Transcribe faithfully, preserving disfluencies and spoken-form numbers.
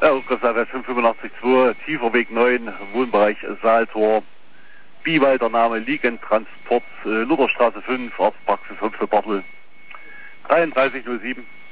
Ausgangsseite fünf acht fünf zwei, Tiefer Weg neun, Wohnbereich Saaltor, Biewalder Name Liegentransport, äh, Lutherstraße fünf, Arztpraxis Hopfe-Bartel, dreiunddreißig null sieben.